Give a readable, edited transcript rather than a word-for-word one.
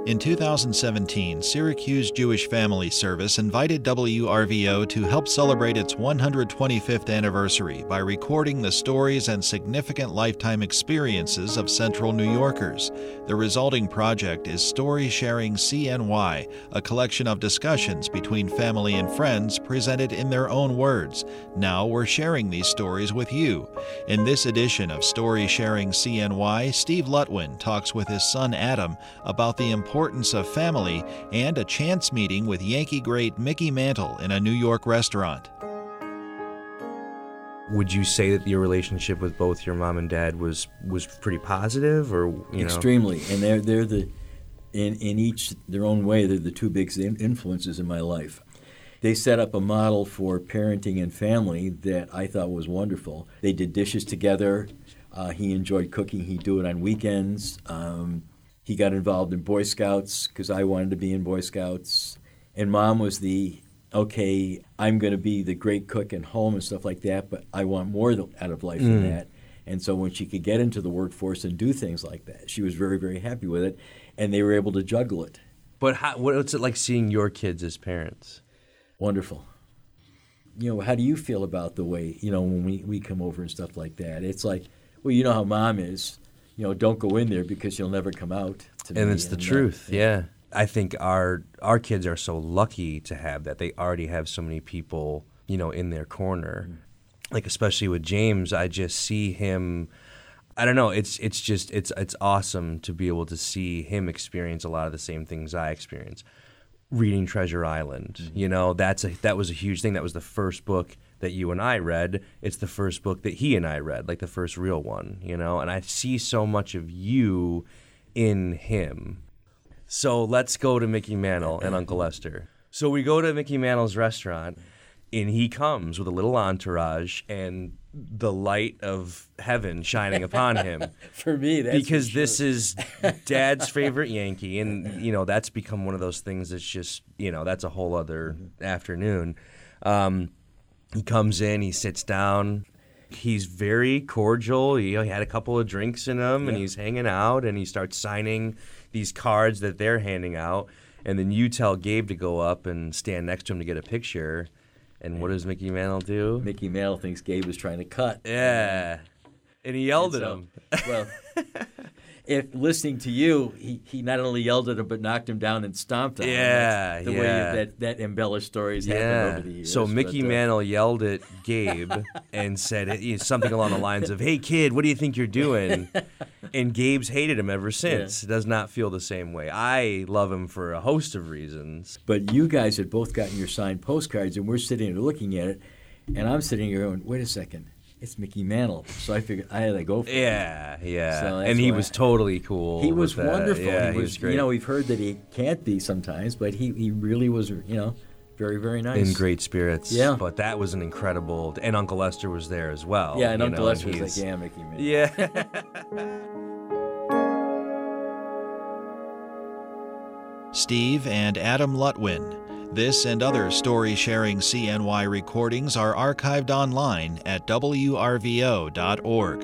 In 2017, Syracuse Jewish Family Service invited WRVO to help celebrate its 125th anniversary by recording the stories and significant lifetime experiences of Central New Yorkers. The resulting project is Story Sharing CNY, a collection of discussions between family and friends presented in their own words. Now we're sharing these stories with you. In this edition of Story Sharing CNY, Steve Lutwin talks with his son Adam about the importance of family and a chance meeting with Yankee great Mickey Mantle in a New York restaurant. Would you say that your relationship with both your mom and dad was pretty positive, or Extremely, and they're the in each their own way, they're the two big influences in my life. They set up a model for parenting and family that I thought was wonderful. They did dishes together. He enjoyed cooking. He'd do it on weekends. He got involved in Boy Scouts because I wanted to be in Boy Scouts. And Mom was okay, I'm going to be the great cook at home and stuff like that, but I want more out of life than that. And so when she could get into the workforce and do things like that, she was very, very happy with it, and they were able to juggle it. But what's it like seeing your kids as parents? Wonderful. How do you feel about the way, when we come over and stuff like that? It's like, well, you know how Mom is. Don't go in there because you'll never come out. And it's the truth, yeah. I think our kids are so lucky to have that. They already have so many people, in their corner. Like especially with James, I just see him. I don't know. It's awesome to be able to see him experience a lot of the same things I experience. Reading Treasure Island, that was a huge thing. That was the first book that you and I read. It's the first book that he and I read, like the first real one, and I see so much of you in him. So let's go to Mickey Mantle and Uncle Lester. So we go to Mickey Mantle's restaurant, and he comes with a little entourage and the light of heaven shining upon him. For me, that's because for sure. This is Dad's favorite Yankee, and that's become one of those things that's just that's a whole other afternoon. He comes in, he sits down. He's very cordial. He had a couple of drinks in him, and he's hanging out, and he starts signing these cards that they're handing out. And then you tell Gabe to go up and stand next to him to get a picture. And what does Mickey Mantle do? Mickey Mantle thinks Gabe was trying to cut. Yeah. And he yelled at him. Well, if listening to you, he not only yelled at him, but knocked him down and stomped on him. That's the way that embellished stories happen over the years. So Mickey Mantle yelled at Gabe and said something along the lines of, "Hey, kid, what do you think you're doing?" And Gabe's hated him ever since. Does not feel the same way. I love him for a host of reasons. But you guys had both gotten your signed postcards, and we're sitting there looking at it, and I'm sitting here going, wait a second. It's Mickey Mantle. So I figured I had to go for it. Yeah. So and he was totally cool. He was wonderful. Yeah, he was great. We've heard that he can't be sometimes, but he really was, very, very nice. In great spirits. Yeah. But that was an incredible, and Uncle Lester was there as well. Yeah, and Uncle Lester was like, Mickey Mantle. Yeah. Steve and Adam Lutwin. This and other Story Sharing CNY recordings are archived online at wrvo.org.